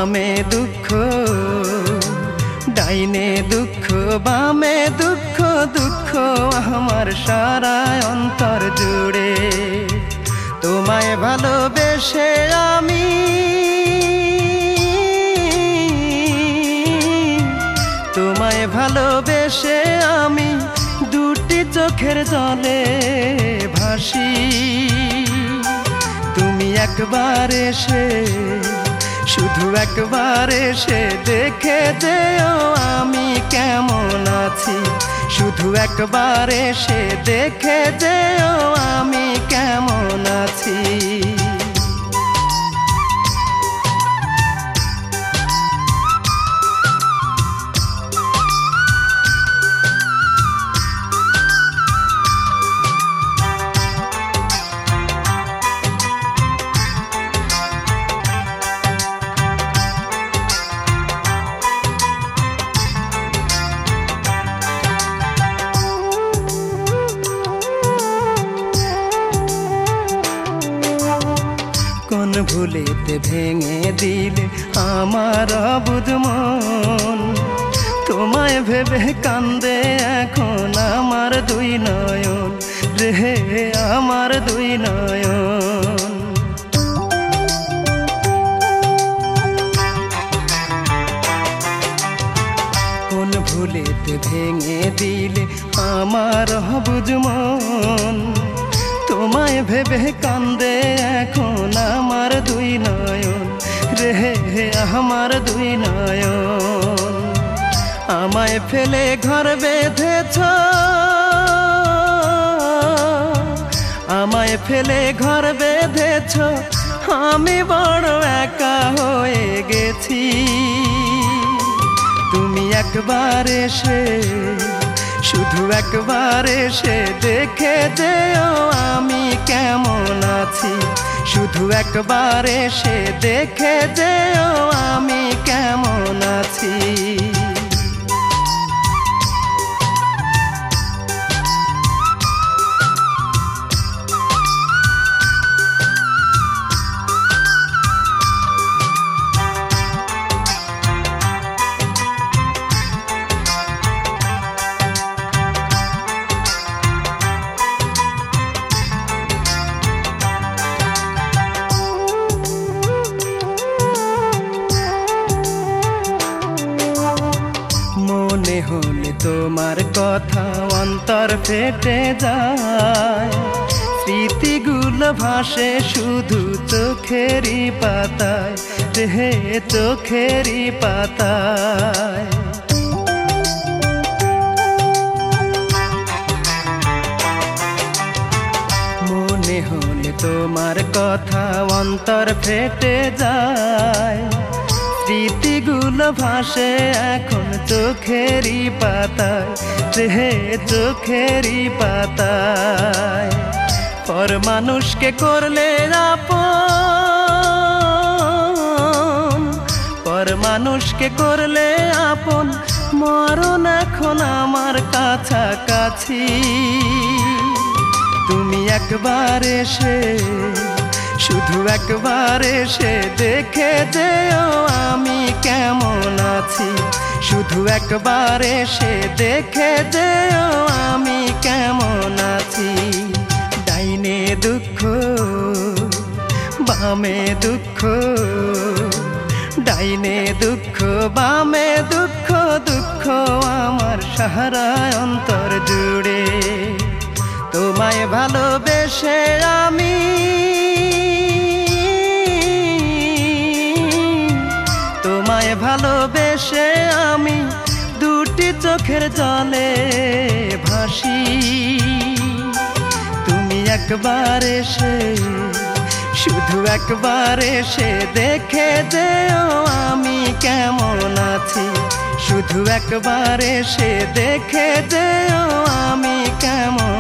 বামে দুঃখ ডাইনে দুঃখ বামে দুঃখ দুঃখ আমার সারা অন্তর জুড়ে তোমায় ভালোবেসে আমি তোমায় ভালোবেসে আমি দুটি চোখের জলে ভাসি তুমি একবার এসে শুধু একবার এসে দেখে যেও আমি কেমন আছি শুধু একবার এসে দেখে যেও আমি কেমন আছি কোন ভুলেতে ভেঙে দিলে আমার অবুঝ মন তোমায় ভেবে কান্দে এখন আমার দুই নয়ন রে আমার দুই নয়ন কোন ভুলেতে ভেঙে দিলে আমার অবুঝ মন তোমায় ভেবে কান্দে এখন আমার দুই নয়ন রে আমার দুই নয়ন আমায় ফেলে ঘর বেঁধেছ আমায় ফেলে ঘর বেঁধেছ আমি বড় একা হয়ে গেছি তুমি একবার এসে শুধু একবার এসে দেখে যেও আমি কেমন আছি শুধু একবার এসে দেখে যেও আমি কেমন আছি মনে হলে তোমার কথা অন্তর ফেটে যায় স্মৃতিগুলো ভাসে শুধু চোখেরই পাতায় রে চোখেরই পাতায় মনে হলে তোমার কথা অন্তর ফেটে যায় স্মৃতিগুলো ভাসে এখন চোখেরই পাতায় রে চোখেরই পাতায় পর মানুষকে করলে আপন পর মানুষকে করলে আপন মরণ এখন আমার কাছাকাছি তুমি একবার এসে শুধু একবার এসে দেখে যেও আমি কেমন আছি শুধু একবার এসে দেখে যেও আমি কেমন আছি ডাইনে দুঃখ বামে দুঃখ ডাইনে দুঃখ বামে দুঃখ দুঃখ আমার সারা অন্তর জুড়ে তোমায় ভালোবেসে আমি তোমায় ভালোবেসে আমি দুটি চোখের জলে ভাসি তুমি একবার এসে শুধু একবার এসে দেখে যেও আমি কেমন আছি শুধু একবার এসে দেখে যেও আমি কেমন